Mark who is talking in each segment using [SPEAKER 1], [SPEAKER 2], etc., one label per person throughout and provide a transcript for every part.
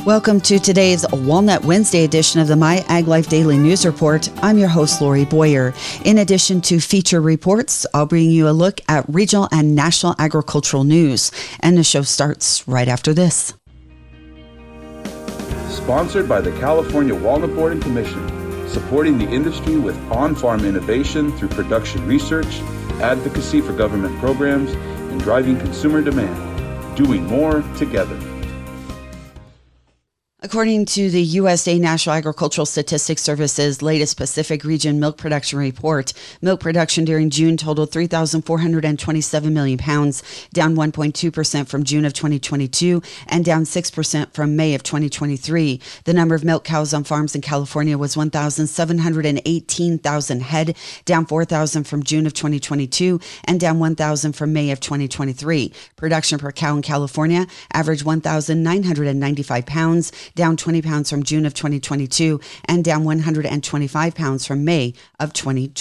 [SPEAKER 1] Welcome to today's Walnut Wednesday edition of the My Ag Life Daily News Report. I'm your host, Lori Boyer. In addition to feature reports, I'll bring you a look at regional and national agricultural news. And the show starts right after this.
[SPEAKER 2] Sponsored by the California Walnut Board and Commission, supporting the industry with on-farm innovation through production research, advocacy for government programs, and driving consumer demand. Doing more together.
[SPEAKER 1] According to the USA National Agricultural Statistics Service's latest Pacific Region milk production report, milk production during June totaled 3,427 million pounds, down 1.2% from June of 2022 and down 6% from May of 2023. The number of milk cows on farms in California was 1,718,000 head, down 4,000 from June of 2022 and down 1,000 from May of 2023. Production per cow in California averaged 1,995 pounds, down 20 pounds from June of 2022 and down 125 pounds from May of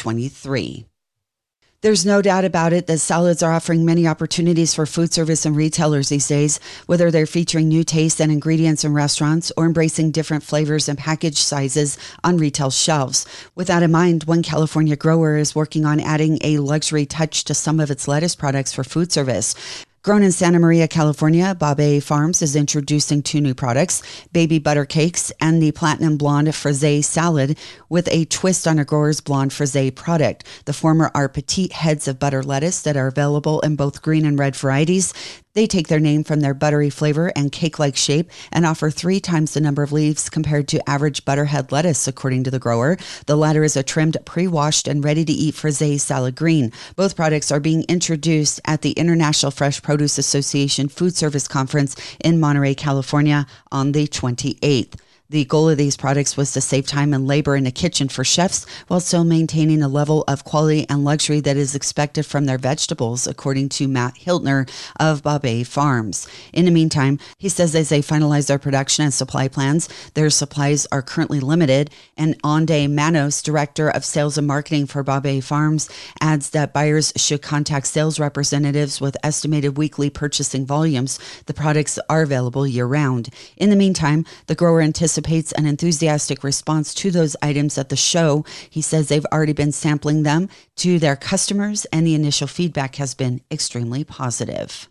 [SPEAKER 1] 2023. There's no doubt about it that salads are offering many opportunities for food service and retailers these days, whether they're featuring new tastes and ingredients in restaurants or embracing different flavors and package sizes on retail shelves. With that in mind, one California grower is working on adding a luxury touch to some of its lettuce products for food service. Grown in Santa Maria, California, Babe Farms is introducing two new products, Baby Butter Cakes and the Platinum Blonde Frisée Salad with a twist on a grower's blonde frisée product. The former are petite heads of butter lettuce that are available in both green and red varieties. They take their name from their buttery flavor and cake-like shape and offer 3 times the number of leaves compared to average butterhead lettuce, according to the grower. The latter is a trimmed, pre-washed, and ready-to-eat frisée salad green. Both products are being introduced at the International Fresh Produce Association Food Service Conference in Monterey, California on the 28th. The goal of these products was to save time and labor in the kitchen for chefs while still maintaining a level of quality and luxury that is expected from their vegetables, according to Matt Hiltner of Babe Farms. In the meantime, he says as they finalize their production and supply plans, their supplies are currently limited. And Ande Manos, Director of Sales and Marketing for Babe Farms, adds that buyers should contact sales representatives with estimated weekly purchasing volumes. The products are available year-round. In the meantime, the grower anticipates an enthusiastic response to those items at the show. He says they've already been sampling them to their customers, and the initial feedback has been extremely positive.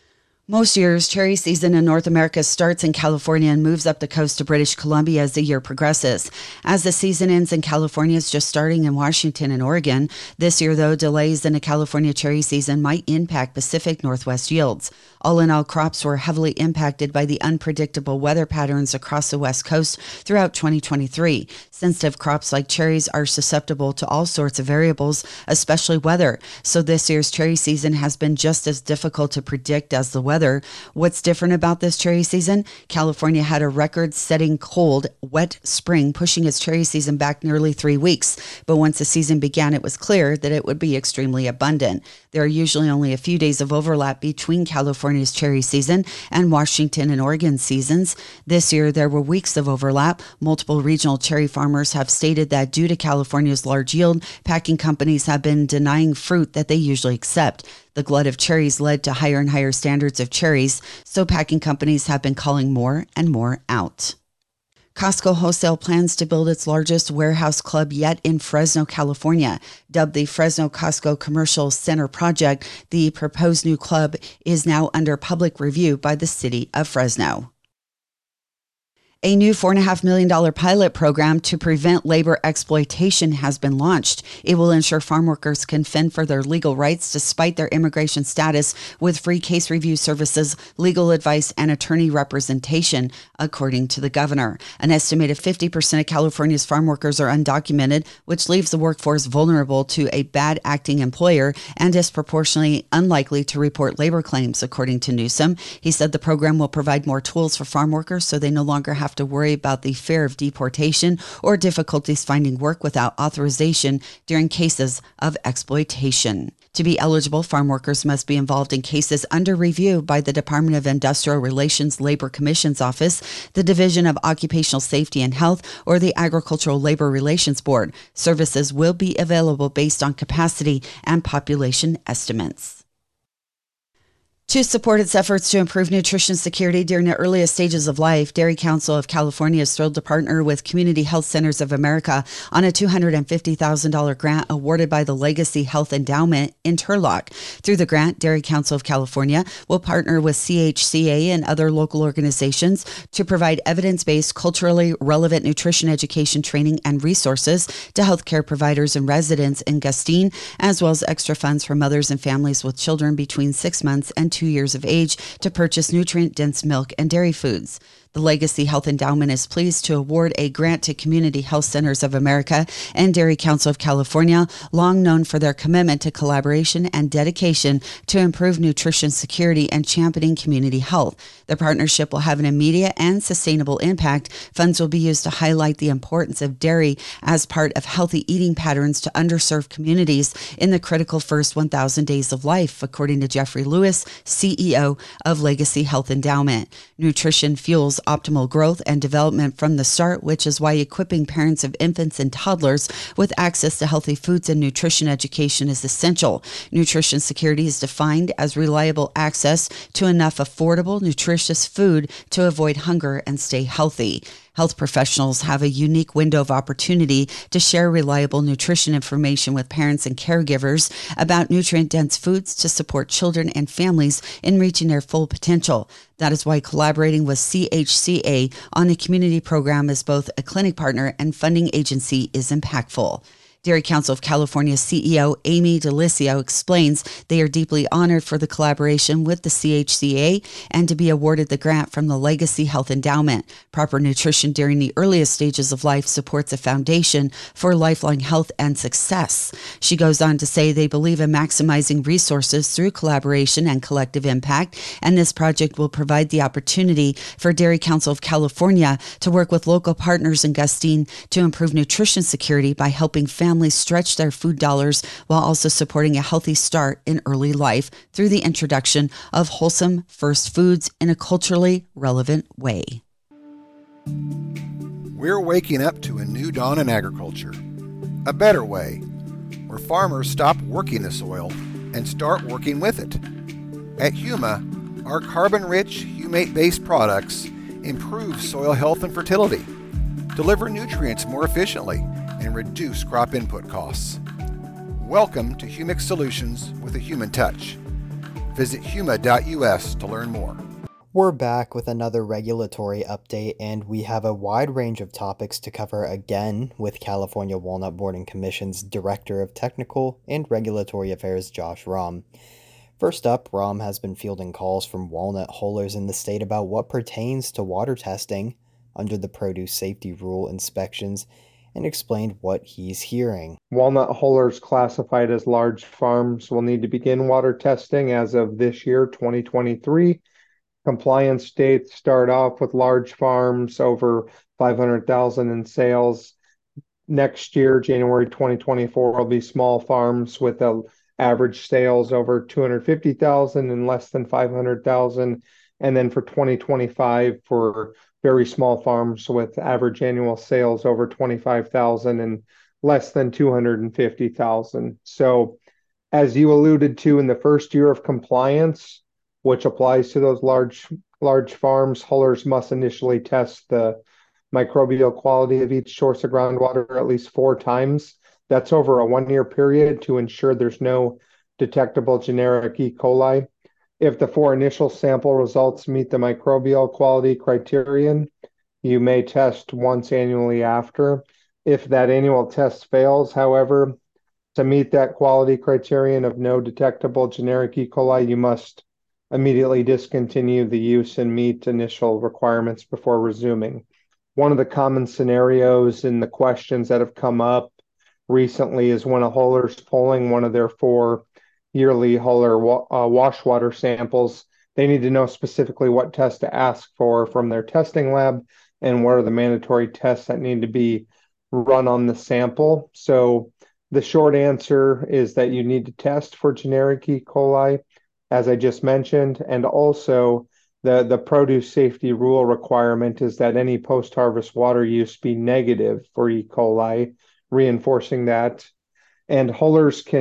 [SPEAKER 1] Most years, cherry season in North America starts in California and moves up the coast to British Columbia as the year progresses. As the season ends in California, it's just starting in Washington and Oregon. This year, though, delays in the California cherry season might impact Pacific Northwest yields. All in all, crops were heavily impacted by the unpredictable weather patterns across the West Coast throughout 2023. Sensitive crops like cherries are susceptible to all sorts of variables, especially weather. So this year's cherry season has been just as difficult to predict as the weather. What's different about this cherry season? California had a record-setting cold, wet spring, pushing its cherry season back nearly 3 weeks. But once the season began, it was clear that it would be extremely abundant. There are usually only a few days of overlap between California's cherry season and Washington and Oregon seasons. This year, there were weeks of overlap. Multiple regional cherry farmers have stated that due to California's large yield, packing companies have been denying fruit that they usually accept. The glut of cherries led to higher and higher standards of cherries, so packing companies have been calling more and more out. Costco Wholesale plans to build its largest warehouse club yet in Fresno, California. Dubbed the Fresno Costco Commercial Center Project, the proposed new club is now under public review by the city of Fresno. A new $4.5 million pilot program to prevent labor exploitation has been launched. It will ensure farm workers can fend for their legal rights despite their immigration status with free case review services, legal advice, and attorney representation, according to the governor. An estimated 50% of California's farm workers are undocumented, which leaves the workforce vulnerable to a bad acting employer and disproportionately unlikely to report labor claims, according to Newsom. He said the program will provide more tools for farm workers so they no longer have to worry about the fear of deportation or difficulties finding work without authorization during cases of exploitation. To be eligible, farm workers must be involved in cases under review by the Department of Industrial Relations Labor Commission's Office, the Division of Occupational Safety and Health, or the Agricultural Labor Relations Board. Services will be available based on capacity and population estimates. To support its efforts to improve nutrition security during the earliest stages of life, Dairy Council of California is thrilled to partner with Community Health Centers of America on a $250,000 grant awarded by the Legacy Health Endowment in Turlock. Through the grant, Dairy Council of California will partner with CHCA and other local organizations to provide evidence-based, culturally relevant nutrition education training and resources to healthcare providers and residents in Gustine, as well as extra funds for mothers and families with children between 6 months and 2 years of age to purchase nutrient-dense milk and dairy foods. The Legacy Health Endowment is pleased to award a grant to Community Health Centers of America and Dairy Council of California, long known for their commitment to collaboration and dedication to improve nutrition security and championing community health. The partnership will have an immediate and sustainable impact. Funds will be used to highlight the importance of dairy as part of healthy eating patterns to underserved communities in the critical first 1,000 days of life, according to Jeffrey Lewis, CEO of Legacy Health Endowment. Nutrition fuels optimal growth and development from the start, which is why equipping parents of infants and toddlers with access to healthy foods and nutrition education is essential. Nutrition security is defined as reliable access to enough affordable, nutritious food to avoid hunger and stay healthy. Health professionals have a unique window of opportunity to share reliable nutrition information with parents and caregivers about nutrient-dense foods to support children and families in reaching their full potential. That is why collaborating with CHCA on a community program as both a clinic partner and funding agency is impactful. Dairy Council of California CEO Amy DeLisio explains they are deeply honored for the collaboration with the CHCA and to be awarded the grant from the Legacy Health Endowment. Proper nutrition during the earliest stages of life supports a foundation for lifelong health and success. She goes on to say they believe in maximizing resources through collaboration and collective impact, and this project will provide the opportunity for Dairy Council of California to work with local partners in Gustine to improve nutrition security by helping families stretch their food dollars while also supporting a healthy start in early life through the introduction of wholesome first foods in a culturally relevant way.
[SPEAKER 3] We're waking up to a new dawn in agriculture, a better way, where farmers stop working the soil and start working with it. At Huma, our carbon-rich, humate-based products improve soil health and fertility, deliver nutrients more efficiently, and reduce crop input costs. Welcome to Humic Solutions with a human touch. Visit huma.us to learn more.
[SPEAKER 4] We're back with another regulatory update, and we have a wide range of topics to cover again with California Walnut Board and Commission's Director of Technical and Regulatory Affairs, Josh Romm. First up, Romm has been fielding calls from walnut hullers in the state about what pertains to water testing under the produce safety rule inspections, and explained what he's hearing.
[SPEAKER 5] Walnut hullers classified as large farms will need to begin water testing as of this year, 2023. Compliance dates start off with large farms over 500,000 in sales. Next year, January 2024, will be small farms with average sales over 250,000 and less than 500,000. And then for 2025, for very small farms with average annual sales over 25,000 and less than 250,000. So as you alluded to, in the first year of compliance, which applies to those large farms, hullers must initially test the microbial quality of each source of groundwater at least 4 times. That's over a 1-year period to ensure there's no detectable generic E. coli. If the 4 initial sample results meet the microbial quality criterion, you may test once annually after. If that annual test fails, however, to meet that quality criterion of no detectable generic E. coli, you must immediately discontinue the use and meet initial requirements before resuming. One of the common scenarios in the questions that have come up recently is when a huller's pulling one of their 4 yearly huller wash water samples, they need to know specifically what test to ask for from their testing lab and what are the mandatory tests that need to be run on the sample. So the short answer is that you need to test for generic E. coli, as I just mentioned, and also the produce safety rule requirement is that any post-harvest water use be negative for E. coli, reinforcing that. And hullers can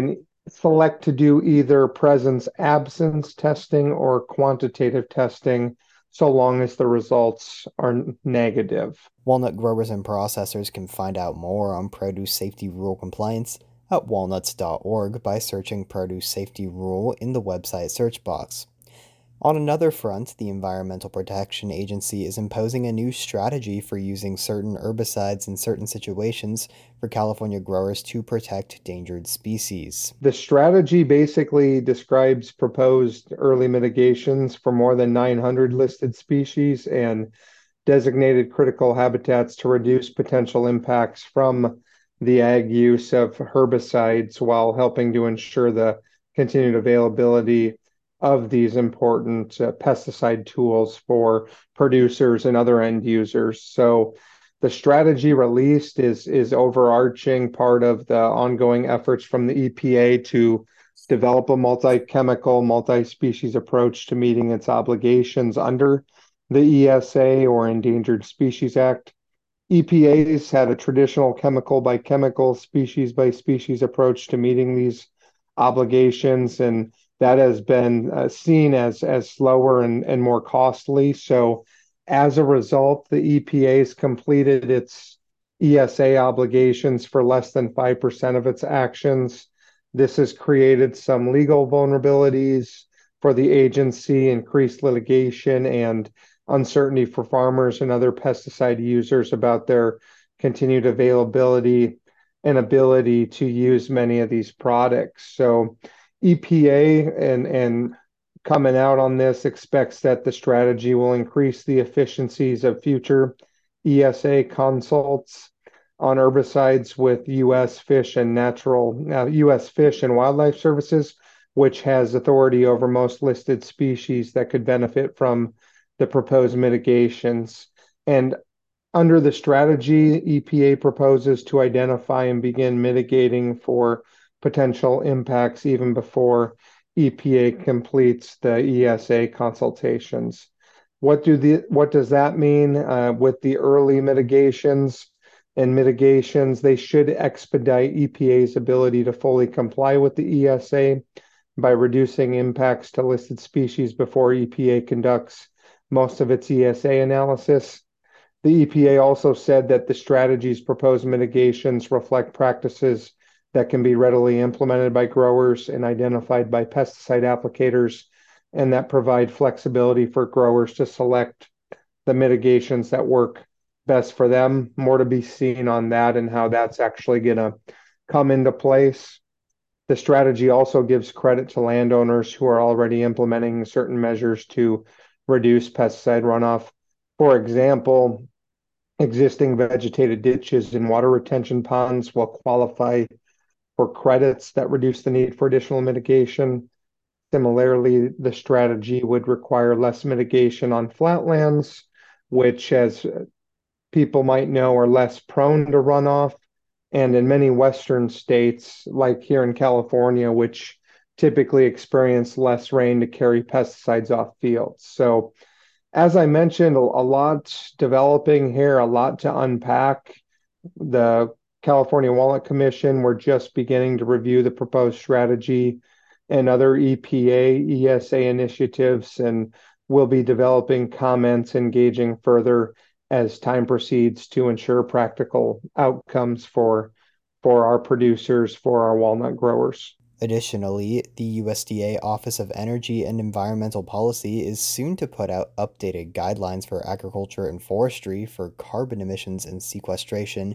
[SPEAKER 5] select to do either presence absence testing or quantitative testing, so long as the results are negative.
[SPEAKER 4] Walnut growers and processors can find out more on produce safety rule compliance at walnuts.org by searching produce safety rule in the website search box. On another front, the Environmental Protection Agency is imposing a new strategy for using certain herbicides in certain situations for California growers to protect endangered species.
[SPEAKER 5] The strategy basically describes proposed early mitigations for more than 900 listed species and designated critical habitats to reduce potential impacts from the ag use of herbicides while helping to ensure the continued availability of these important pesticide tools for producers and other end users. So the strategy released is overarching part of the ongoing efforts from the EPA to develop a multi-chemical, multi-species approach to meeting its obligations under the ESA or Endangered Species Act. EPA's had a traditional chemical by chemical, species by species approach to meeting these obligations, and that has been seen as slower and more costly. So, as a result, the EPA has completed its ESA obligations for less than 5% of its actions. This has created some legal vulnerabilities for the agency, increased litigation, and uncertainty for farmers and other pesticide users about their continued availability and ability to use many of these products. So EPA and coming out on this expects that the strategy will increase the efficiencies of future ESA consults on herbicides with U.S. Fish and U.S. Fish and Wildlife Services, which has authority over most listed species that could benefit from the proposed mitigations. And under the strategy, EPA proposes to identify and begin mitigating for potential impacts even before EPA completes the ESA consultations. What does that mean with the early mitigations and mitigations? They should expedite EPA's ability to fully comply with the ESA by reducing impacts to listed species before EPA conducts most of its ESA analysis. The EPA also said that the strategy's proposed mitigations reflect practices that can be readily implemented by growers and identified by pesticide applicators, and that provide flexibility for growers to select the mitigations that work best for them. More to be seen on that and how that's actually going to come into place. The strategy also gives credit to landowners who are already implementing certain measures to reduce pesticide runoff. For example, existing vegetated ditches and water retention ponds will qualify for credits that reduce the need for additional mitigation. Similarly, the strategy would require less mitigation on flatlands, which, as people might know, are less prone to runoff. And in many Western states, like here in California, which typically experience less rain to carry pesticides off fields. So, as I mentioned, a lot developing here, a lot to unpack. The California Walnut Commission, we're just beginning to review the proposed strategy and other EPA, ESA initiatives, and we'll be developing comments, engaging further as time proceeds to ensure practical outcomes for our producers, for our walnut growers.
[SPEAKER 4] Additionally, the USDA Office of Energy and Environmental Policy is soon to put out updated guidelines for agriculture and forestry for carbon emissions and sequestration.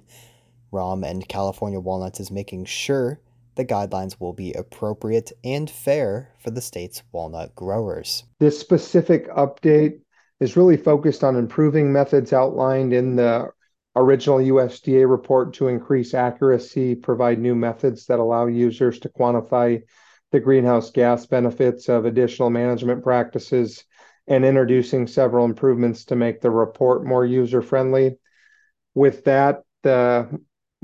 [SPEAKER 4] ROM and California Walnuts is making sure the guidelines will be appropriate and fair for the state's walnut growers.
[SPEAKER 5] This specific update is really focused on improving methods outlined in the original USDA report to increase accuracy, provide new methods that allow users to quantify the greenhouse gas benefits of additional management practices, and introducing several improvements to make the report more user-friendly. With that, the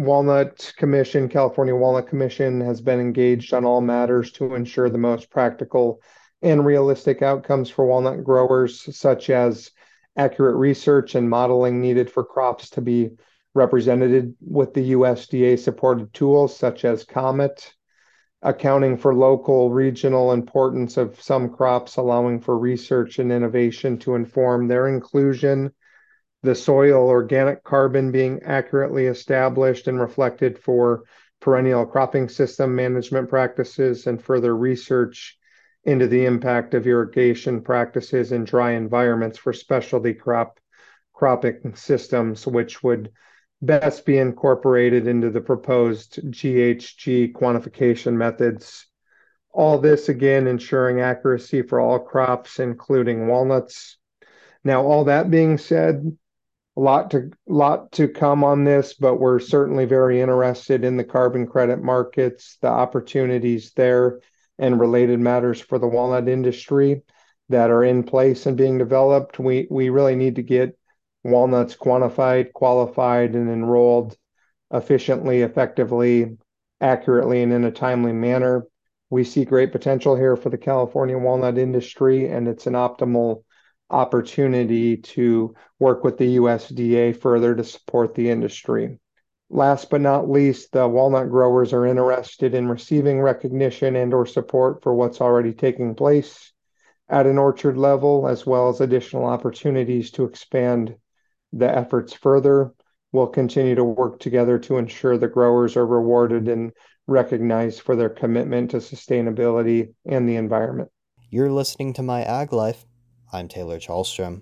[SPEAKER 5] California Walnut Commission has been engaged on all matters to ensure the most practical and realistic outcomes for walnut growers, such as accurate research and modeling needed for crops to be represented with the USDA supported tools such as COMET, accounting for local, regional importance of some crops, allowing for research and innovation to inform their inclusion, the soil organic carbon being accurately established and reflected for perennial cropping system management practices, and further research into the impact of irrigation practices in dry environments for specialty cropping systems, which would best be incorporated into the proposed GHG quantification methods. All this, again, ensuring accuracy for all crops, including walnuts. Now, all that being said, a lot to come on this, but we're certainly very interested in the carbon credit markets, the opportunities there, and related matters for the walnut industry that are in place and being developed. We really need to get walnuts quantified, qualified, and enrolled efficiently, effectively, accurately, and in a timely manner. We see great potential here for the California walnut industry, and it's an optimal opportunity to work with the USDA further to support the industry. Last but not least, the walnut growers are interested in receiving recognition and/or support for what's already taking place at an orchard level, as well as additional opportunities to expand the efforts further. We'll continue to work together to ensure the growers are rewarded and recognized for their commitment to sustainability and the environment.
[SPEAKER 4] You're listening to My Ag Life. I'm Taylor Charlstrom.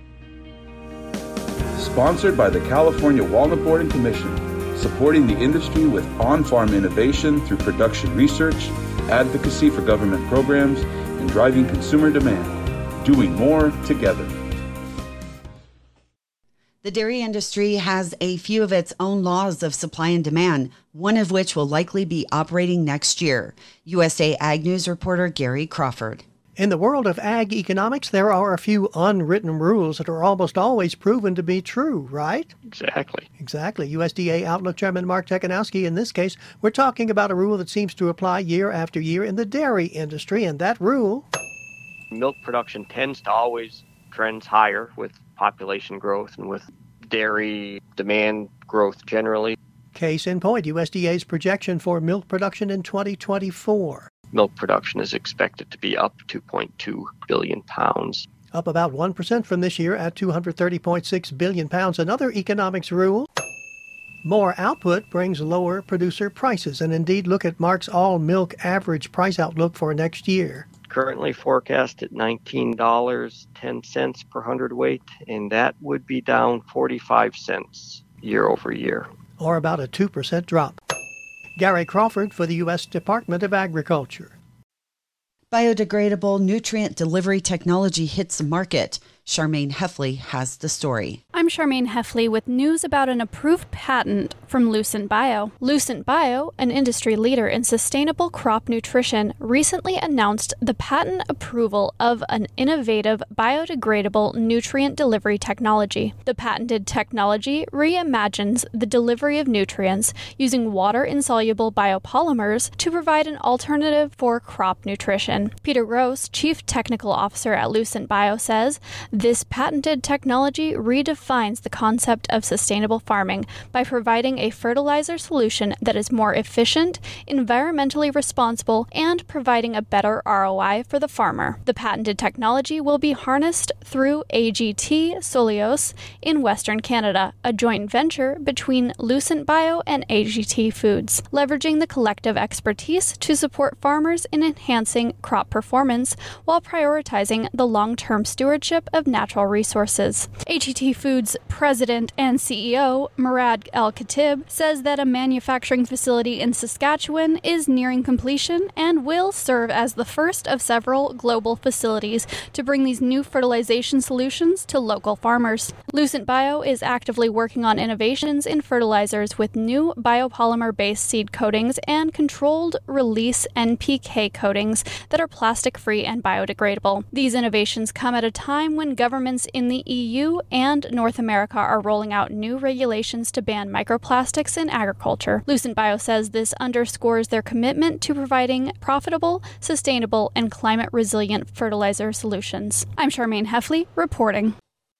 [SPEAKER 2] Sponsored by the California Walnut Board and Commission, supporting the industry with on-farm innovation through production research, advocacy for government programs, and driving consumer demand. Doing more together.
[SPEAKER 1] The dairy industry has a few of its own laws of supply and demand, one of which will likely be operating next year. USA Ag News reporter Gary Crawford.
[SPEAKER 6] In the world of ag economics, there are a few unwritten rules that are almost always proven to be true, right?
[SPEAKER 7] Exactly.
[SPEAKER 6] USDA Outlook Chairman Mark Tekanowski. In this case, we're talking about a rule that seems to apply year after year in the dairy industry, and that rule...
[SPEAKER 7] Milk production tends to always trend higher with population growth and with dairy demand growth generally.
[SPEAKER 6] Case in point, USDA's projection for milk production in 2024.
[SPEAKER 7] Milk production is expected to be up 2.2 billion pounds.
[SPEAKER 6] Up about 1% from this year at 230.6 billion pounds. Another economics rule. More output brings lower producer prices. And indeed, look at Mark's all-milk average price outlook for next year.
[SPEAKER 7] Currently forecast at $19.10 per hundredweight, and that would be down 45 cents year over year.
[SPEAKER 6] Or about a 2% drop. Gary Crawford for the U.S. Department of Agriculture.
[SPEAKER 1] Biodegradable nutrient delivery technology hits the market. Charmaine Heffley has the story.
[SPEAKER 8] I'm Charmaine Heffley with news about an approved patent from Lucent Bio. Lucent Bio, an industry leader in sustainable crop nutrition, recently announced the patent approval of an innovative biodegradable nutrient delivery technology. The patented technology reimagines the delivery of nutrients using water-insoluble biopolymers to provide an alternative for crop nutrition. Peter Gross, Chief Technical Officer at Lucent Bio, says this patented technology redefines the concept of sustainable farming by providing a fertilizer solution that is more efficient, environmentally responsible, and providing a better ROI for the farmer. The patented technology will be harnessed through AGT Soleos in Western Canada, a joint venture between Lucent Bio and AGT Foods, leveraging the collective expertise to support farmers in enhancing crop performance while prioritizing the long-term stewardship of natural resources. AGT Foods President and CEO Murad El-Khatib says that a manufacturing facility in Saskatchewan is nearing completion and will serve as the first of several global facilities to bring these new fertilization solutions to local farmers. Lucent Bio is actively working on innovations in fertilizers with new biopolymer-based seed coatings and controlled release NPK coatings that are plastic-free and biodegradable. These innovations come at a time when governments in the EU and North America are rolling out new regulations to ban microplastics in agriculture. Lucent Bio says this underscores their commitment to providing profitable, sustainable, and climate-resilient fertilizer solutions. I'm Charmaine Heffley, reporting.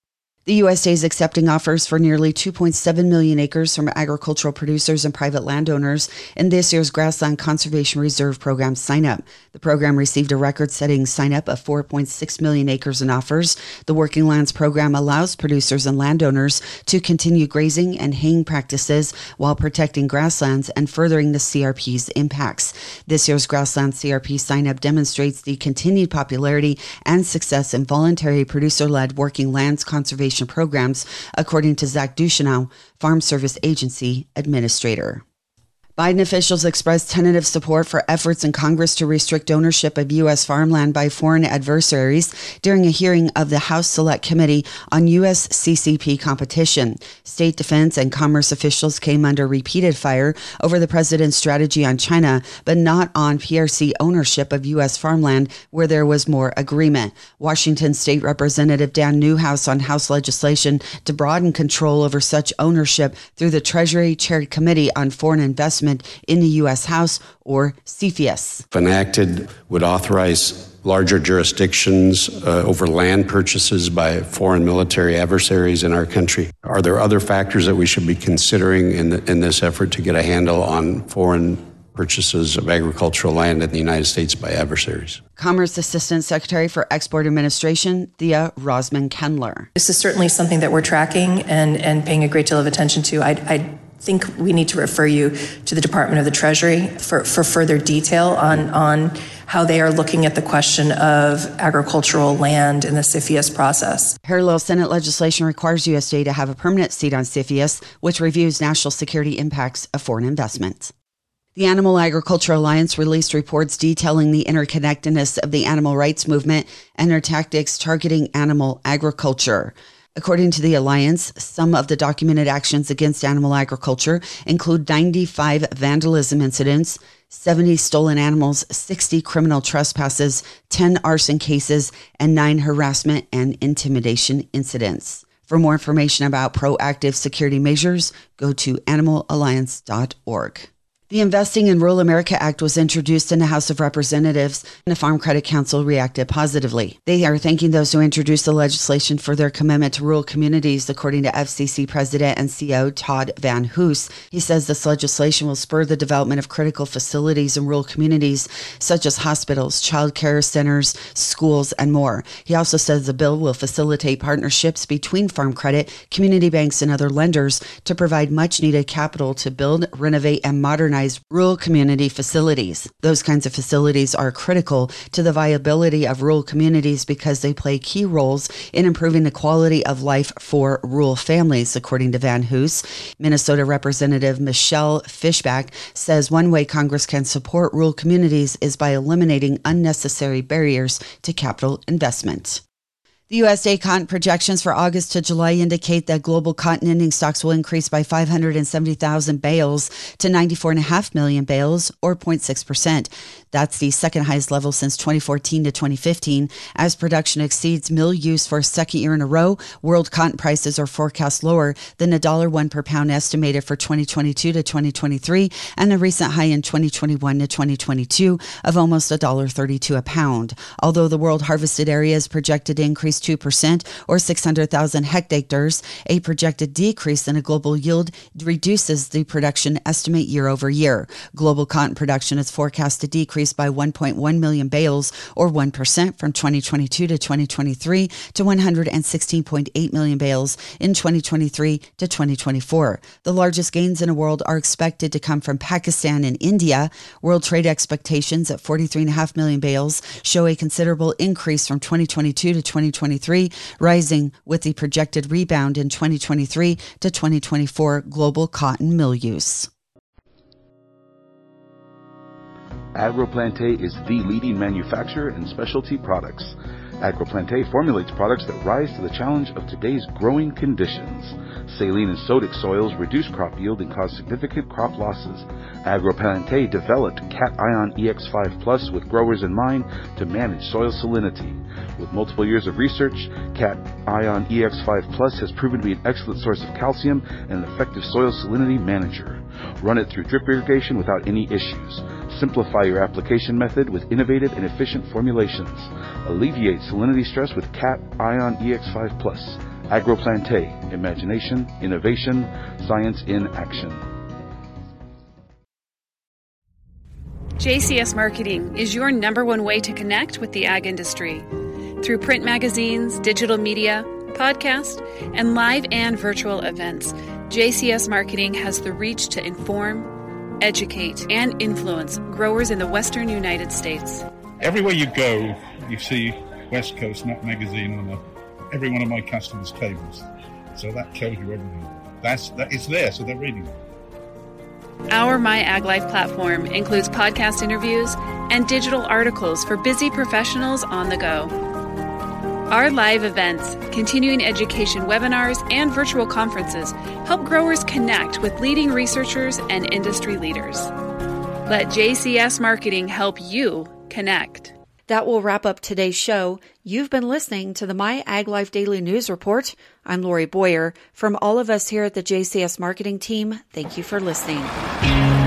[SPEAKER 1] The USDA is accepting offers for nearly 2.7 million acres from agricultural producers and private landowners in this year's Grassland Conservation Reserve Program sign-up. The program received a record-setting sign-up of 4.6 million acres in offers. The Working Lands Program allows producers and landowners to continue grazing and haying practices while protecting grasslands and furthering the CRP's impacts. This year's Grassland CRP sign-up demonstrates the continued popularity and success in voluntary producer-led working lands conservation programs, according to Zach Ducheneau, Farm Service Agency Administrator. Biden officials expressed tentative support for efforts in Congress to restrict ownership of U.S. farmland by foreign adversaries during a hearing of the House Select Committee on U.S. CCP competition. State Defense and Commerce officials came under repeated fire over the president's strategy on China, but not on PRC ownership of U.S. farmland, where there was more agreement. Washington State Representative Dan Newhouse on House legislation to broaden control over such ownership through the Treasury-chaired Committee on Foreign Investment in the U.S. House, or CFIUS.
[SPEAKER 9] If enacted, would authorize larger jurisdictions over land purchases by foreign military adversaries in our country. Are there other factors that we should be considering in this effort to get a handle on foreign purchases of agricultural land in the United States by adversaries?
[SPEAKER 1] Commerce Assistant Secretary for Export Administration, Thea Rosman-Kendler.
[SPEAKER 10] This is certainly something that we're tracking and paying a great deal of attention to. I think we need to refer you to the Department of the Treasury for further detail on how they are looking at the question of agricultural land in the CFIUS process.
[SPEAKER 1] Parallel Senate legislation requires USDA to have a permanent seat on CFIUS, which reviews national security impacts of foreign investments. The Animal Agriculture Alliance released reports detailing the interconnectedness of the animal rights movement and their tactics targeting animal agriculture. According to the Alliance, some of the documented actions against animal agriculture include 95 vandalism incidents, 70 stolen animals, 60 criminal trespasses, 10 arson cases, and 9 harassment and intimidation incidents. For more information about proactive security measures, go to animalalliance.org. The Investing in Rural America Act was introduced in the House of Representatives, and the Farm Credit Council reacted positively. They are thanking those who introduced the legislation for their commitment to rural communities, according to FCC President and CEO Todd Van Hoos. He says this legislation will spur the development of critical facilities in rural communities, such as hospitals, child care centers, schools, and more. He also says the bill will facilitate partnerships between Farm Credit, community banks, and other lenders to provide much-needed capital to build, renovate, and modernize rural community facilities. Those kinds of facilities are critical to the viability of rural communities because they play key roles in improving the quality of life for rural families, according to Van Hoos. Minnesota Representative Michelle Fishback says one way Congress can support rural communities is by eliminating unnecessary barriers to capital investment. The USDA cotton projections for August to July indicate that global cotton ending stocks will increase by 570,000 bales to 94.5 million bales, or 0.6%. That's the second highest level since 2014 to 2015. As production exceeds mill use for a second year in a row, world cotton prices are forecast lower than $1.01 per pound estimated for 2022 to 2023, and the recent high in 2021 to 2022 of almost $1.32 a pound. Although the world harvested area is projected to increase 2%, or 600,000 hectares, a projected decrease in a global yield reduces the production estimate year over year. Global cotton production is forecast to decrease by 1.1 million bales, or 1% from 2022 to 2023 to 116.8 million bales in 2023 to 2024. The largest gains in the world are expected to come from Pakistan and India. World trade expectations at 43.5 million bales show a considerable increase from 2022 to 2023, rising with the projected rebound in 2023 to 2024 global cotton mill use.
[SPEAKER 2] AgroPlante is the leading manufacturer in specialty products. AgroPlante formulates products that rise to the challenge of today's growing conditions. Saline and sodic soils reduce crop yield and cause significant crop losses. AgroPlante developed Cat Ion EX5 Plus with growers in mind to manage soil salinity. With multiple years of research, Cat Ion EX5 Plus has proven to be an excellent source of calcium and an effective soil salinity manager. Run it through drip irrigation without any issues. Simplify your application method with innovative and efficient formulations. Alleviate salinity stress with Cat Ion EX5 Plus. AgroPlante, imagination, innovation, science in action.
[SPEAKER 11] JCS Marketing is your #1 way to connect with the ag industry. Through print magazines, digital media, podcast, and live and virtual events, JCS Marketing has the reach to inform, educate, and influence growers in the western United States.
[SPEAKER 12] Everywhere you go, you see West Coast Nut Magazine on every one of my customers' tables. So that tells you everything. It's there, so they're reading it.
[SPEAKER 11] Our My Ag Life platform includes podcast interviews and digital articles for busy professionals on the go. Our live events, continuing education webinars, and virtual conferences help growers connect with leading researchers and industry leaders. Let JCS Marketing help you connect.
[SPEAKER 13] That will wrap up today's show. You've been listening to the My Ag Life Daily News Report. I'm Lori Boyer. From all of us here at the JCS Marketing team, thank you for listening.